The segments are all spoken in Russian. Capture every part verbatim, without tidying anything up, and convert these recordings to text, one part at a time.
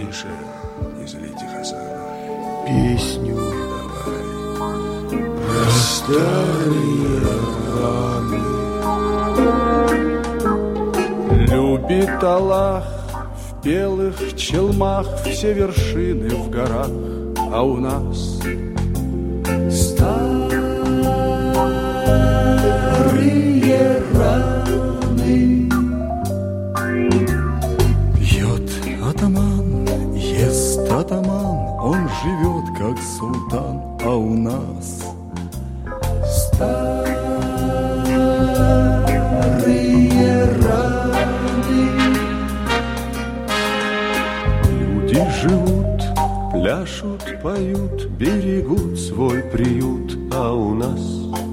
Тише, не злите Хасана. Песню давай. Про старые раны. Любит Аллах в белых челмах все вершины в горах, а у нас старые раны. Пьет атаман, ест атаман, он живет как султан, а у нас старые раны. Люди живут, пляшут, поют, берегут свой приют, а у нас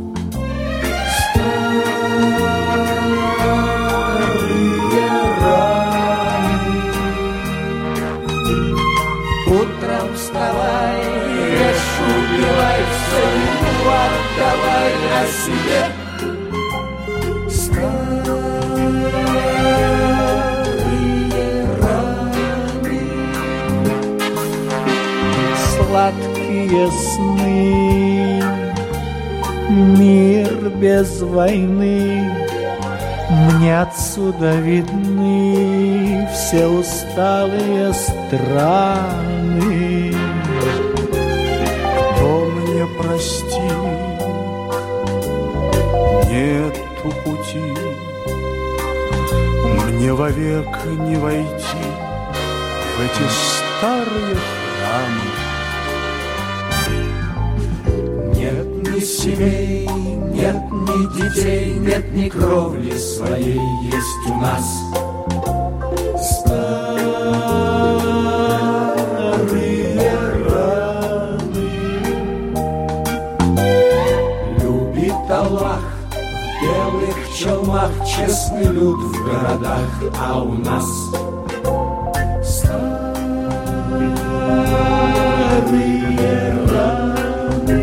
утром вставай, ешь, убивай, все вину отдавай о себе. Старые раны. Сладкие сны, мир без войны, мне отсюда видны все усталые страны. кто мне простит, нету пути, мне вовек не войти в эти старые храмы. Нет ни семей, нет ни детей, нет ни кровли своей, есть у нас старые раны. Любит Аллах в белых челмах честный люд в городах, а у нас старые раны.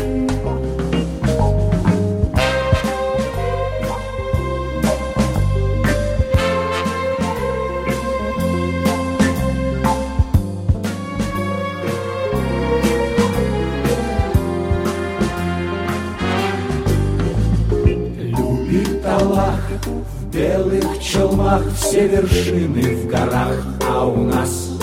Аллах в белых челмах все вершины в горах, а у нас